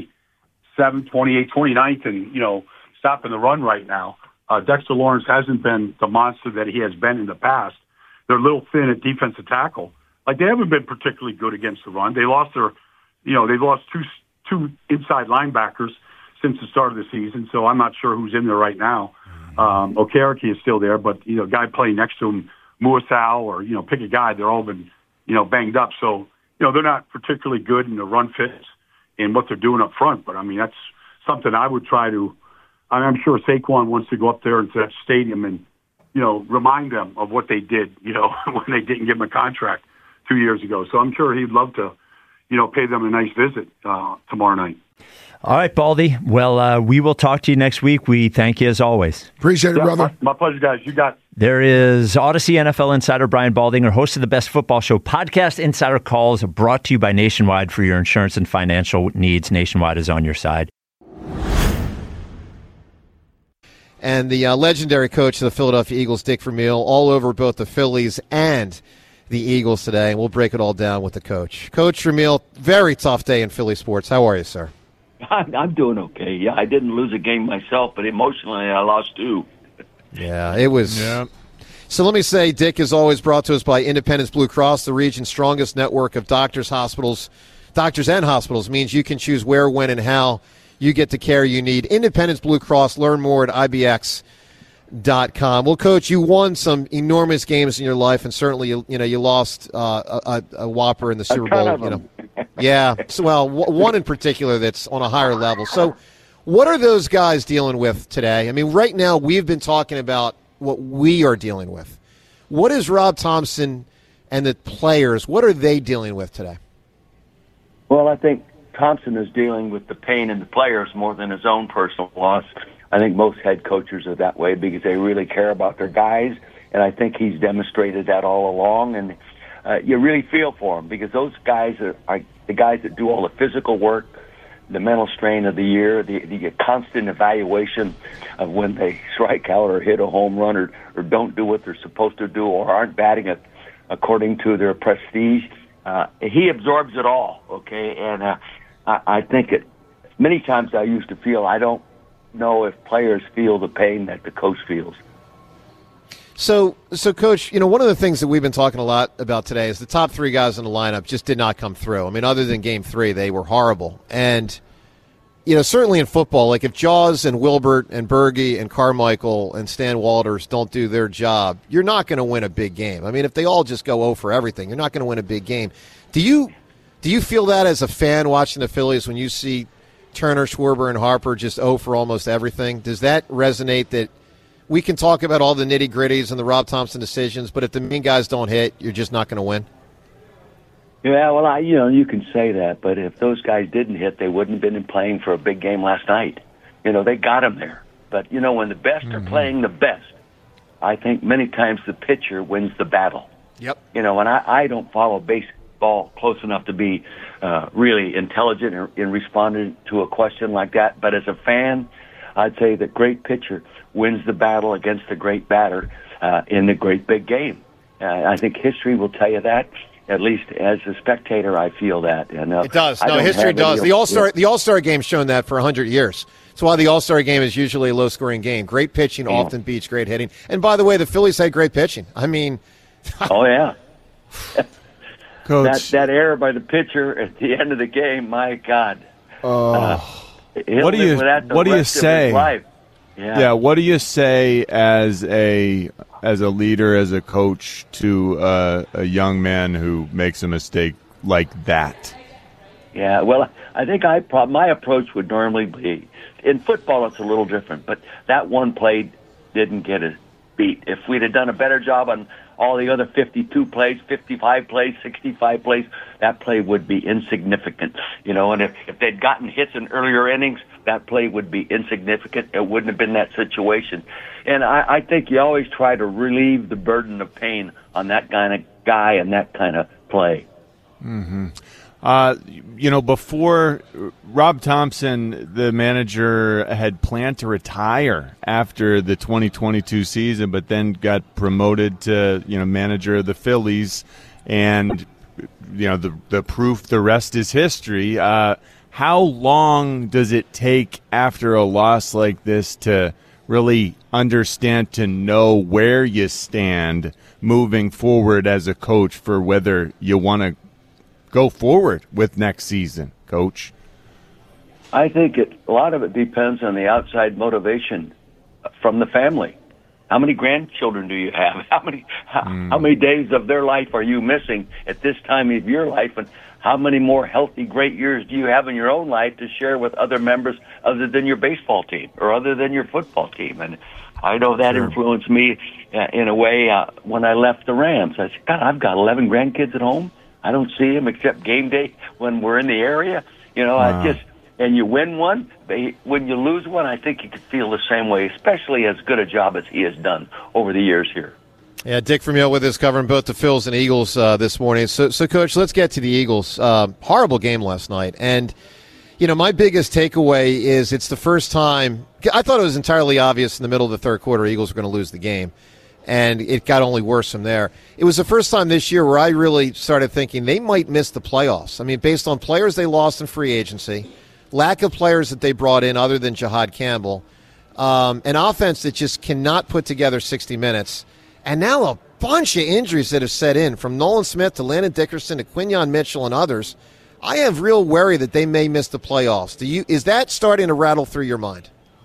27, 28, 29th, and stopping the run right now. Dexter Lawrence hasn't been the monster that he has been in the past. They're a little thin at defensive tackle. They haven't been particularly good against the run. They lost they've lost two inside linebackers since the start of the season. So I'm not sure who's in there right now. Okereke is still there, but a guy playing next to him, Muasau, or pick a guy. They're all been banged up. So they're not particularly good in the run fits and what they're doing up front. But I mean that's something I would try to. I'm sure Saquon wants to go up there into that stadium and remind them of what they did when they didn't give him a contract 2 years ago. So I'm sure he'd love to pay them a nice visit tomorrow night. All right, Baldy. Well, we will talk to you next week. We thank you as always. Appreciate it, brother. My pleasure, guys. You got it. There is Odyssey NFL insider Brian Baldinger, host of the Best Football Show podcast. Insider Calls brought to you by Nationwide. For your insurance and financial needs, Nationwide is on your side. And the legendary coach of the Philadelphia Eagles, Dick Vermeil, all over both the Phillies and the Eagles today. And we'll break it all down with the coach. Coach Vermeil, very tough day in Philly sports. How are you, sir? I'm doing okay. Yeah, I didn't lose a game myself, but emotionally I lost 2. Yeah, it was. Yeah. So let me say, Dick is always brought to us by Independence Blue Cross, the region's strongest network of doctors and hospitals, means you can choose where, when, and how you get the care you need. Independence Blue Cross. Learn more at IBX.com. Well, Coach, you won some enormous games in your life, and certainly you lost a whopper in the Super Bowl. Yeah. So, one in particular that's on a higher level. So, what are those guys dealing with today? I mean, right now we've been talking about what we are dealing with. What is Rob Thompson and the players? What are they dealing with today? Well, I think Thompson is dealing with the pain in the players more than his own personal loss. I think most head coaches are that way because they really care about their guys, and I think he's demonstrated that all along. And you really feel for him because those guys are the guys that do all the physical work, the mental strain of the year, the constant evaluation of when they strike out or hit a home run or don't do what they're supposed to do or aren't batting it according to their prestige. He absorbs it all, okay? And I think many times I used to feel I don't know if players feel the pain that the coach feels. So Coach, one of the things that we've been talking a lot about today is the top 3 guys in the lineup just did not come through. I mean, other than Game 3, they were horrible. And, certainly in football, like if Jaws and Wilbert and Berge and Carmichael and Stan Walters don't do their job, you're not going to win a big game. I mean, if they all just go 0 for everything, you're not going to win a big game. Do you feel that as a fan watching the Phillies when you see Turner, Schwarber, and Harper just 0 for almost everything? Does that resonate that we can talk about all the nitty-gritties and the Rob Thompson decisions, but if the main guys don't hit, you're just not going to win? Yeah, well, you can say that, but if those guys didn't hit, they wouldn't have been playing for a big game last night. They got them there. But, when the best are playing the best, I think many times the pitcher wins the battle. Yep. And I don't follow baseball close enough to be really intelligent in responding to a question like that. But as a fan, I'd say the great pitcher wins the battle against the great batter in the great big game. I think history will tell you that. At least as a spectator, I feel that. And, it does. No, history does. The All-Star game's shown that for 100 years. That's why the All-Star game is usually a low-scoring game. Great pitching often beats great hitting. And by the way, the Phillies had great pitching. I mean, oh yeah, Coach. that error by the pitcher at the end of the game, my God. What do you say? Yeah. What do you say as a leader, as a coach, to a young man who makes a mistake like that? Yeah, well, I think my approach would normally be, in football it's a little different, but that one play didn't get us beat. If we'd have done a better job on all the other 52 plays, 55 plays, 65 plays, that play would be insignificant. And if they'd gotten hits in earlier innings, that play would be insignificant. It wouldn't have been that situation. And I think you always try to relieve the burden of pain on that kind of guy and that kind of play. Mm-hmm. Before Rob Thompson, the manager, had planned to retire after the 2022 season, but then got promoted to, manager of the Phillies. And, the proof, the rest is history. How long does it take after a loss like this to really understand, to know where you stand moving forward as a coach for whether you want to go forward with next season, Coach? I think a lot of it depends on the outside motivation from the family. How many grandchildren do you have? How many days of their life are you missing at this time of your life? And how many more healthy, great years do you have in your own life to share with other members other than your baseball team or other than your football team? And I know that influenced me in a way when I left the Rams. I said, God, I've got 11 grandkids at home. I don't see them except game day when we're in the area. And you win one. When you lose one, I think you could feel the same way, especially as good a job as he has done over the years here. Yeah, Dick Vermeil with us covering both the Phils and Eagles this morning. So, Coach, let's get to the Eagles. Horrible game last night. And, my biggest takeaway is it's the first time – I thought it was entirely obvious in the middle of the third quarter Eagles were going to lose the game. And it got only worse from there. It was the first time this year where I really started thinking they might miss the playoffs. I mean, based on players they lost in free agency, lack of players that they brought in other than Jahad Campbell, an offense that just cannot put together 60 minutes, and now a bunch of injuries that have set in, from Nolan Smith to Landon Dickerson to Quinyon Mitchell and others. I have real worry that they may miss the playoffs. Is that starting to rattle through your mind?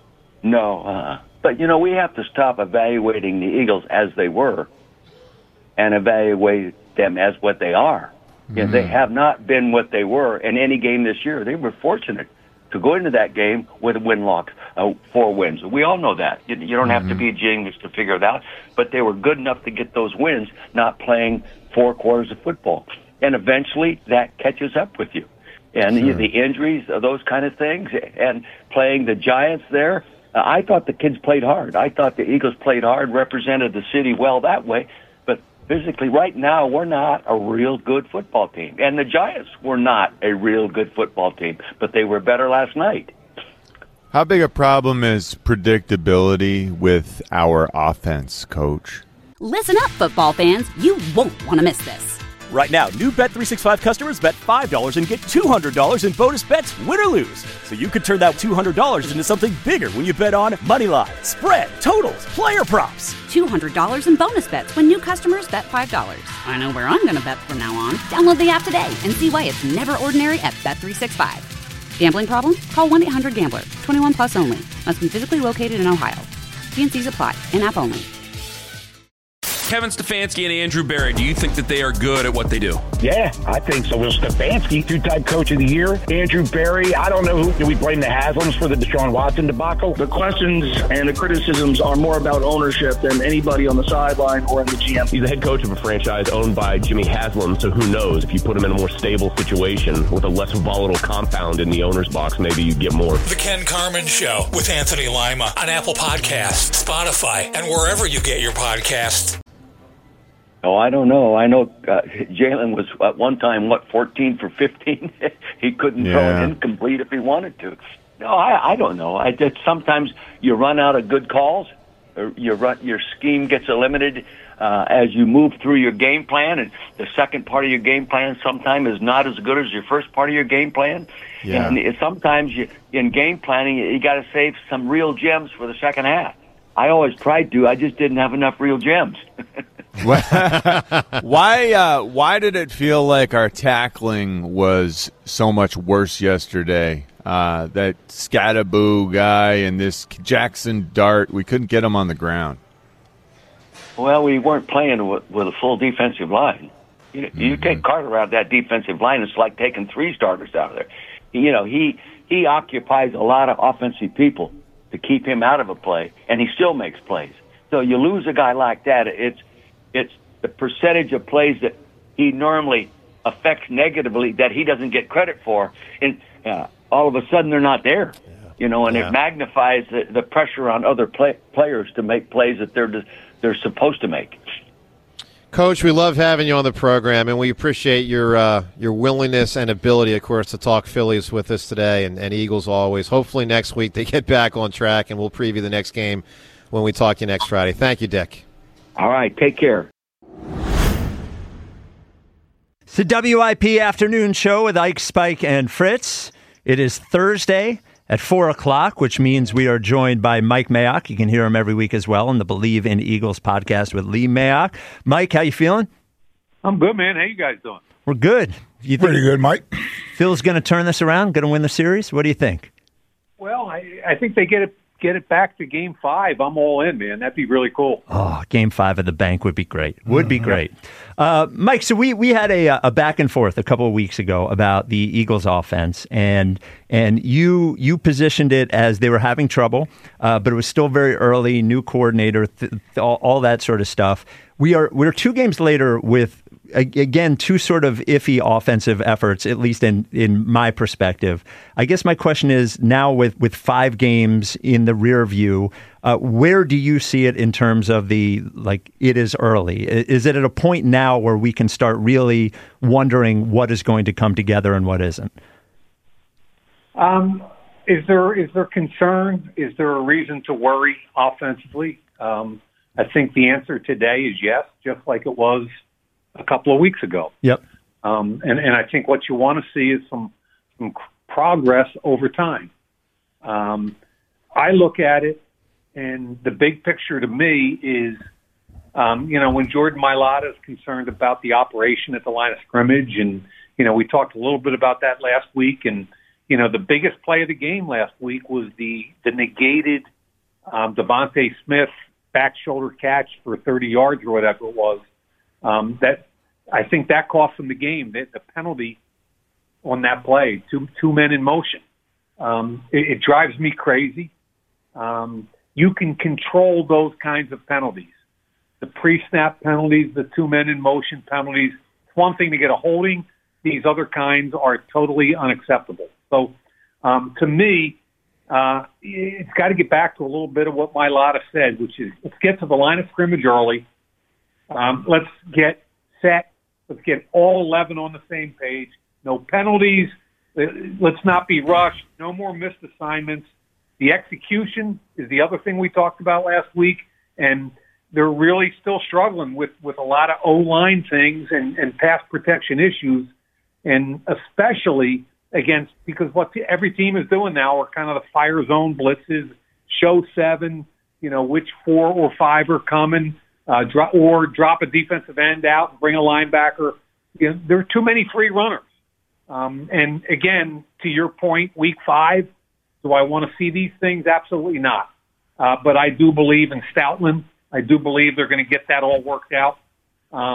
No, but, we have to stop evaluating the Eagles as they were and evaluate them as what they are. Mm-hmm. They have not been what they were in any game this year. They were fortunate to go into that game with a win-loss, 4 wins. We all know that. You don't have to be a genius to figure it out, but they were good enough to get those wins, not playing 4 quarters of football. And eventually that catches up with you. And the injuries, those kind of things, and playing the Giants there, I thought the kids played hard. I thought the Eagles played hard, represented the city well that way. But physically, right now, we're not a real good football team. And the Giants were not a real good football team, but they were better last night. How big a problem is predictability with our offense, Coach? Listen up, football fans. You won't want to miss this. Right now, new Bet365 customers bet $5 and get $200 in bonus bets, win or lose. So you could turn that $200 into something bigger when you bet on moneyline, spread, totals, player props. $200 in bonus bets when new customers bet $5. I know where I'm going to bet from now on. Download the app today and see why it's never ordinary at Bet365. Gambling problem? Call 1-800-GAMBLER. 21 plus only. Must be physically located in Ohio. T&Cs apply. In-app only. Kevin Stefanski and Andrew Berry, do you think that they are good at what they do? Yeah, I think so. Will Stefanski, two-time coach of the year. Andrew Berry, I don't know who. Do we blame the Haslams for the Deshaun Watson debacle? The questions and the criticisms are more about ownership than anybody on the sideline or in the GM. He's the head coach of a franchise owned by Jimmy Haslam, so who knows? If you put him in a more stable situation with a less volatile compound in the owner's box, maybe you get more. The Ken Carman Show with Anthony Lima on Apple Podcasts, Spotify, and wherever you get your podcasts. Oh, I don't know. I know Jalen was at one time, 14 for 15? He couldn't throw it incomplete if he wanted to. No, I don't know. Sometimes you run out of good calls. Or your scheme gets eliminated as you move through your game plan, and the second part of your game plan sometimes is not as good as your first part of your game plan. Yeah. And sometimes in game planning, you got to save some real gems for the second half. I always tried to. I just didn't have enough real gems. Why did it feel like our tackling was so much worse yesterday? That Scattaboo guy and this Jackson Dart, we couldn't get him on the ground. Well, we weren't playing with a full defensive line. You take Carter out of that defensive line, it's like taking three starters out of there. He occupies a lot of offensive people to keep him out of a play, and he still makes plays. So you lose a guy like that, it's the percentage of plays that he normally affects negatively that he doesn't get credit for, and all of a sudden they're not there. And it magnifies the pressure on other players to make plays that they're supposed to make. Coach, we love having you on the program, and we appreciate your willingness and ability, of course, to talk Phillies with us today and Eagles always. Hopefully next week they get back on track, and we'll preview the next game when we talk to you next Friday. Thank you, Dick. All right, take care. It's the WIP Afternoon Show with Ike, Spike, and Fritz. It is Thursday at 4 o'clock, which means we are joined by Mike Mayock. You can hear him every week as well on the Believe in Eagles podcast with Lee Mayock. Mike, how you feeling? I'm good, man. How you guys doing? We're good. You think pretty good, Mike? Phil's going to turn this around, going to win the series? What do you think? Well, I think they get it back to Game 5. I'm all in, man. That'd be really cool. Oh, Game 5 of the bank would be great. Would be great. Mike, so we had a back and forth a couple of weeks ago about the Eagles offense, and you positioned it as they were having trouble, but it was still very early, new coordinator, all that sort of stuff. We're 2 games later with, again, 2 sort of iffy offensive efforts, at least in my perspective. I guess my question is, now with 5 games in the rear view, where do you see it in terms of it is early? Is it at a point now where we can start really wondering what is going to come together and what isn't? Is there concern? Is there a reason to worry offensively? I think the answer today is yes, just like it was a couple of weeks ago. Yep. And I think what you want to see is some progress over time. I look at it, and the big picture to me is, when Jordan Mailata is concerned about the operation at the line of scrimmage, and, we talked a little bit about that last week, and, the biggest play of the game last week was the negated Devontae Smith back shoulder catch for 30 yards or whatever it was. That I think that cost them the game. The penalty on that play, two men in motion. It drives me crazy. You can control those kinds of penalties. The pre-snap penalties, the 2 men in motion penalties. It's one thing to get a holding. These other kinds are totally unacceptable. So to me, it's got to get back to a little bit of what Mailata said, which is let's get to the line of scrimmage early. Let's get set. Let's get all 11 on the same page. No penalties. Let's not be rushed. No more missed assignments. The execution is the other thing we talked about last week, and they're really still struggling with a lot of O-line things and pass protection issues, and especially because what every team is doing now are kind of the fire zone blitzes, show 7, which 4 or 5 are coming, drop a defensive end out and bring a linebacker. There are too many free runners. And again, to your point, week 5, do I want to see these things? Absolutely not. But I do believe in Stoutland. I do believe they're going to get that all worked out.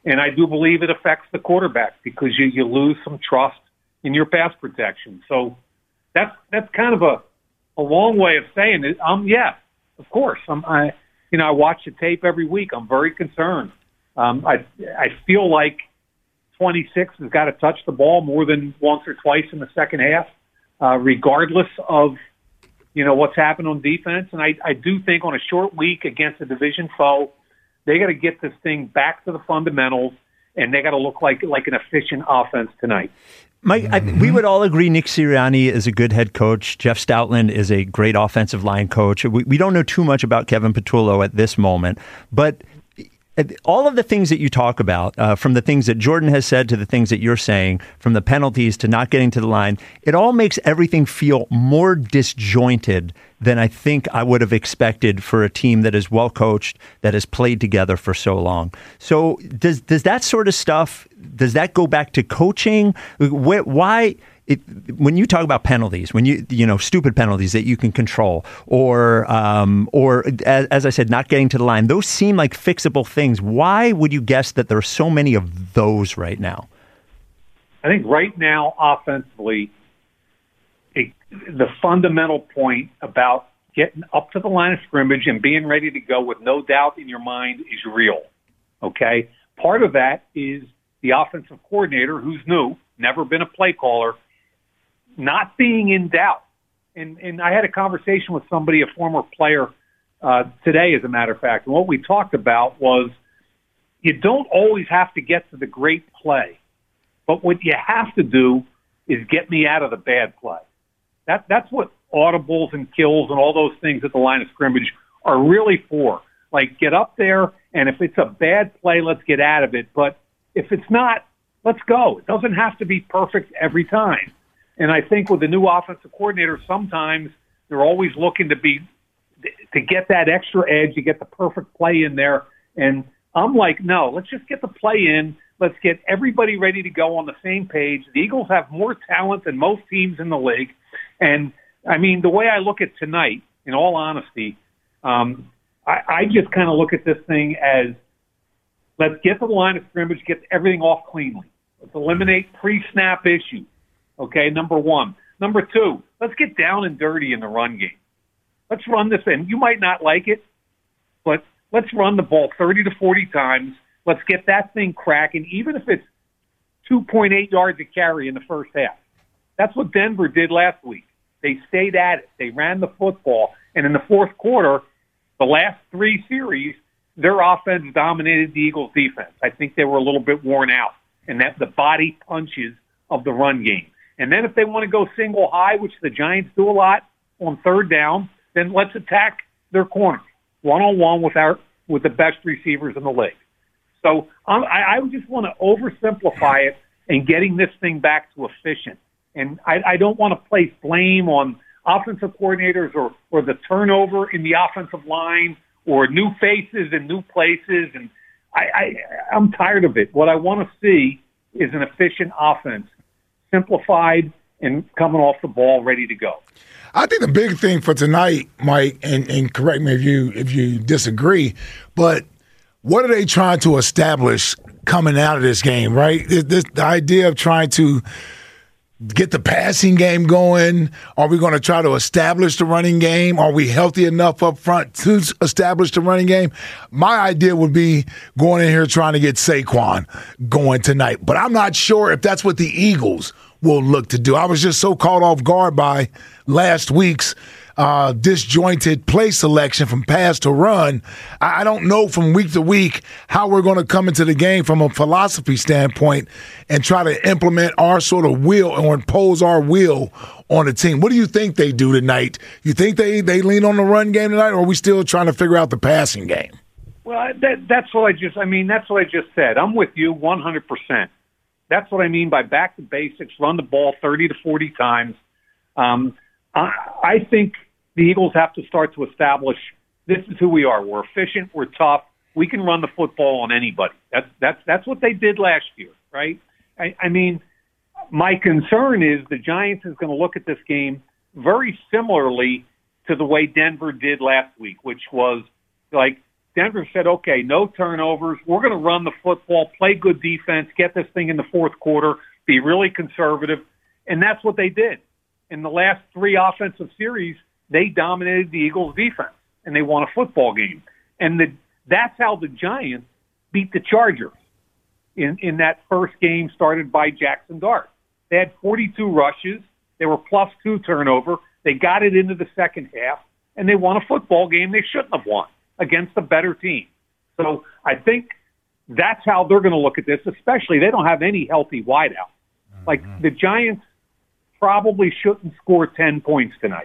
And I do believe it affects the quarterback because you lose some trust in your pass protection. So that's kind of a long way of saying it. Yeah, of course. I watch the tape every week. I'm very concerned. I feel like 26 has got to touch the ball more than once or twice in the second half, regardless of what's happened on defense. And I do think on a short week against a division foe, they got to get this thing back to the fundamentals, and they got to look like an efficient offense tonight. Mike, we would all agree Nick Sirianni is a good head coach. Jeff Stoutland is a great offensive line coach. We don't know too much about Kevin Patullo at this moment, but all of the things that you talk about, from the things that Jordan has said to the things that you're saying, from the penalties to not getting to the line, it all makes everything feel more disjointed than I think I would have expected for a team that is well coached, that has played together for so long. So does that sort of stuff, does that go back to coaching? Why? When you talk about penalties, when stupid penalties that you can control, or as I said, not getting to the line, those seem like fixable things. Why would you guess that there are so many of those right now? I think right now, offensively, the fundamental point about getting up to the line of scrimmage and being ready to go with no doubt in your mind is real. Okay, part of that is the offensive coordinator, who's new, never been a play caller, not being in doubt. And I had a conversation with somebody, a former player, today, as a matter of fact. And what we talked about was you don't always have to get to the great play. But what you have to do is get me out of the bad play. That's what audibles and kills and all those things at the line of scrimmage are really for. Like, get up there, and if it's a bad play, let's get out of it. But if it's not, let's go. It doesn't have to be perfect every time. And I think with the new offensive coordinator, sometimes they're always looking to get that extra edge, to get the perfect play in there. And I'm like, no, let's just get the play in. Let's get everybody ready to go on the same page. The Eagles have more talent than most teams in the league. And, I mean, the way I look at tonight, in all honesty, I just kind of look at this thing as let's get to the line of scrimmage, get everything off cleanly. Let's eliminate pre-snap issues. Okay, number one. Number two, let's get down and dirty in the run game. Let's run this in. You might not like it, but let's run the ball 30 to 40 times. Let's get that thing cracking, even if it's 2.8 yards a carry in the first half. That's what Denver did last week. They stayed at it. They ran the football. And in the fourth quarter, the last three series, their offense dominated the Eagles' defense. I think they were a little bit worn out, and that the body punches of the run game. And then if they want to go single high, which the Giants do a lot on third down, then let's attack their corners one-on-one with the best receivers in the league. So I just want to oversimplify it and getting this thing back to efficient. And I don't want to place blame on offensive coordinators or the turnover in the offensive line or new faces in new places. And I'm tired of it. What I want to see is an efficient offense, simplified and coming off the ball, ready to go. I think the big thing for tonight, Mike, and correct me if you disagree, but what are they trying to establish coming out of this game, right? The idea of trying to get the passing game going. Are we going to try to establish the running game? Are we healthy enough up front to establish the running game? My idea would be going in here trying to get Saquon going tonight. But I'm not sure if that's what the Eagles will look to do. I was just so caught off guard by last week's disjointed play selection from pass to run. I don't know from week to week how we're going to come into the game from a philosophy standpoint and try to implement our sort of will or impose our will on the team. What do you think they do tonight? You think they lean on the run game tonight, or are we still trying to figure out the passing game? Well, that's what I just said. I'm with you 100%. That's what I mean by back to basics, run the ball 30 to 40 times. I think the Eagles have to start to establish this is who we are. We're efficient. We're tough. We can run the football on anybody. That's what they did last year, right? I mean, my concern is the Giants is going to look at this game very similarly to the way Denver did last week, which was like Denver said, okay, no turnovers. We're going to run the football, play good defense, get this thing in the fourth quarter, be really conservative. And that's what they did. In the last 3 offensive series, they dominated the Eagles' defense, and they won a football game. And that's how the Giants beat the Chargers in that first game started by Jackson Dart. They had 42 rushes. They were +2 turnover. They got it into the second half, and they won a football game they shouldn't have won against a better team. So I think that's how they're going to look at this, especially they don't have any healthy wideouts. Like the Giants probably shouldn't score 10 points tonight,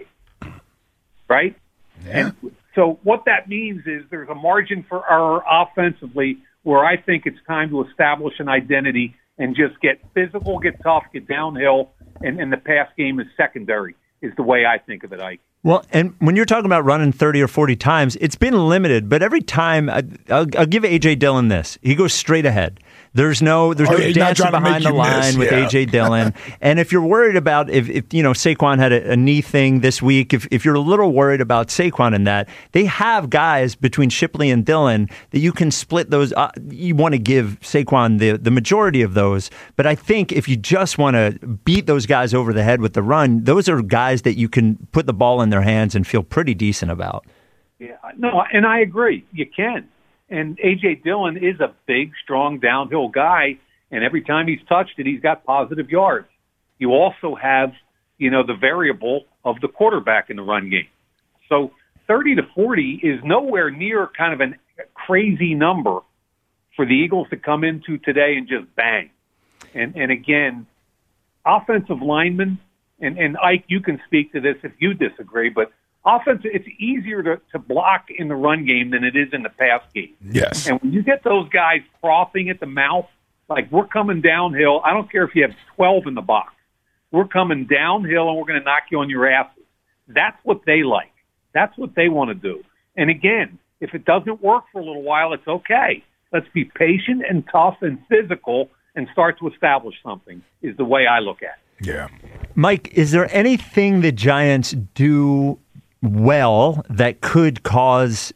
right? Yeah. And so what that means is there's a margin for error offensively where I think it's time to establish an identity and just get physical, get tough, get downhill, and the pass game is secondary, is the way I think of it, Ike. Well, and when you're talking about running 30 or 40 times, it's been limited, but every time, I'll give A.J. Dillon this. He goes straight ahead. There's no dancing behind the line with A.J. Dillon. And if you're worried about if Saquon had a knee thing this week, if you're a little worried about Saquon in that, they have guys between Shipley and Dillon that you can split those. You want to give Saquon the majority of those. But I think if you just want to beat those guys over the head with the run, those are guys that you can put the ball in their hands and feel pretty decent about. Yeah, no, and I agree. You can. And A.J. Dillon is a big, strong, downhill guy, and every time he's touched it, he's got positive yards. You also have, the variable of the quarterback in the run game. So 30 to 40 is nowhere near kind of a crazy number for the Eagles to come into today and just bang. And again, offensive linemen, and Ike, you can speak to this if you disagree, but it's easier to block in the run game than it is in the pass game. Yes. And when you get those guys frothing at the mouth, like we're coming downhill, I don't care if you have 12 in the box. We're coming downhill and we're going to knock you on your asses. That's what they like. That's what they want to do. And again, if it doesn't work for a little while, it's okay. Let's be patient and tough and physical and start to establish something is the way I look at it. Yeah. Mike, is there anything the Giants do well that could cause,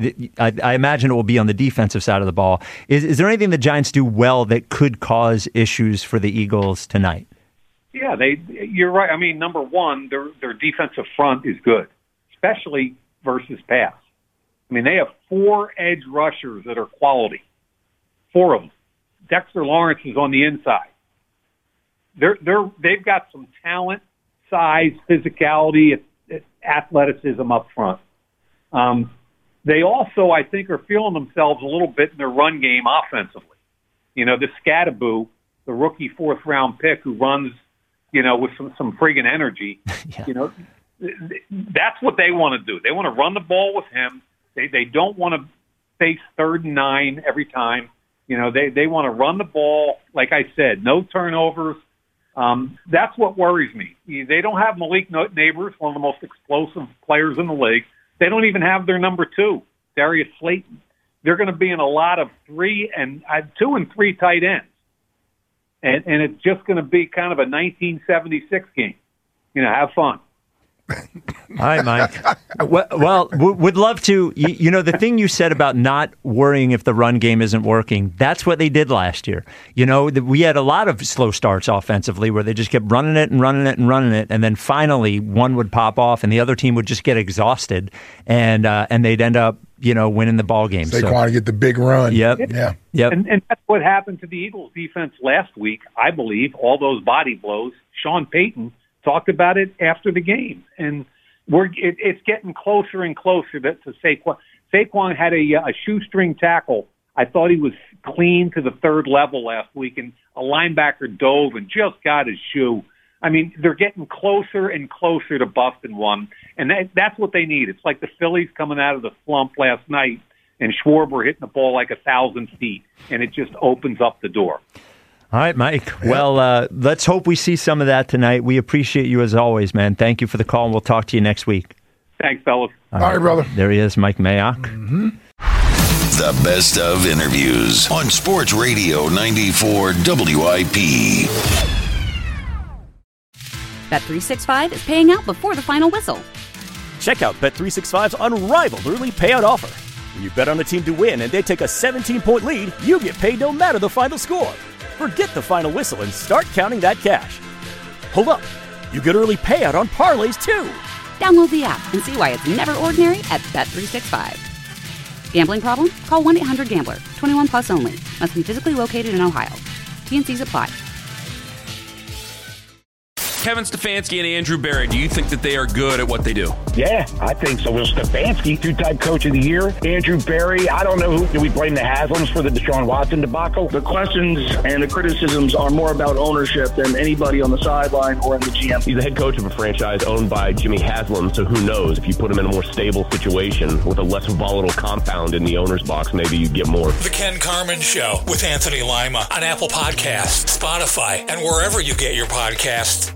I imagine it will be on the defensive side of the ball. Is there anything the Giants do well that could cause issues for the Eagles tonight? Yeah, you're right. I mean, number one, their defensive front is good, especially versus pass. I mean, they have 4 edge rushers that are quality. 4 of them. Dexter Lawrence is on the inside. They've got some talent, size, physicality, athleticism up front. They also, I think, are feeling themselves a little bit in their run game offensively. This Scattaboo, the rookie 4th-round pick who runs, with some friggin' energy, that's what they want to do. They want to run the ball with him. They don't want to face 3rd and 9 every time. They want to run the ball, like I said, no turnovers. That's what worries me. They don't have Malik Neighbors, one of the most explosive players in the league. They don't even have their number 2, Darius Slayton. They're going to be in a lot of 2 and 3 tight ends. And it's just going to be kind of a 1976 game. Have fun. All right, Mike. Well, would love to. The thing you said about not worrying if the run game isn't working, that's what they did last year. We had a lot of slow starts offensively where they just kept running it, and then finally one would pop off and the other team would just get exhausted, and they'd end up, winning the ball game. Saquon get the big run. Yep. Yeah. Yep. And that's what happened to the Eagles defense last week, I believe, all those body blows. Sean Payton talked about it after the game, and it's getting closer and closer to Saquon. Saquon had a shoestring tackle. I thought he was clean to the 3rd level last week, and a linebacker dove and just got his shoe. I mean, they're getting closer and closer to busting one, and that's what they need. It's like the Phillies coming out of the slump last night, and Schwarber hitting the ball like 1,000 feet, and it just opens up the door. All right, Mike. Well, let's hope we see some of that tonight. We appreciate you as always, man. Thank you for the call, and we'll talk to you next week. Thanks, fellas. All right, brother. There he is, Mike Mayock. Mm-hmm. The best of interviews on Sports Radio 94 WIP. Bet365 is paying out before the final whistle. Check out Bet365's unrivaled early payout offer. When you bet on a team to win and they take a 17-point lead, you get paid no matter the final score. Forget the final whistle and start counting that cash. Hold up. You get early payout on parlays, too. Download the app and see why it's never ordinary at Bet365. Gambling problem? Call 1-800-GAMBLER. 21 plus only. Must be physically located in Ohio. T&Cs apply. Kevin Stefanski and Andrew Berry, do you think that they are good at what they do? Yeah, I think so. Will Stefanski, two-time coach of the year. Andrew Berry, I don't know who. Do we blame the Haslams for the Deshaun Watson debacle? The questions and the criticisms are more about ownership than anybody on the sideline or in the GM. He's the head coach of a franchise owned by Jimmy Haslam, so who knows? If you put him in a more stable situation with a less volatile compound in the owner's box, maybe you get more. The Ken Carman Show with Anthony Lima on Apple Podcasts, Spotify, and wherever you get your podcasts.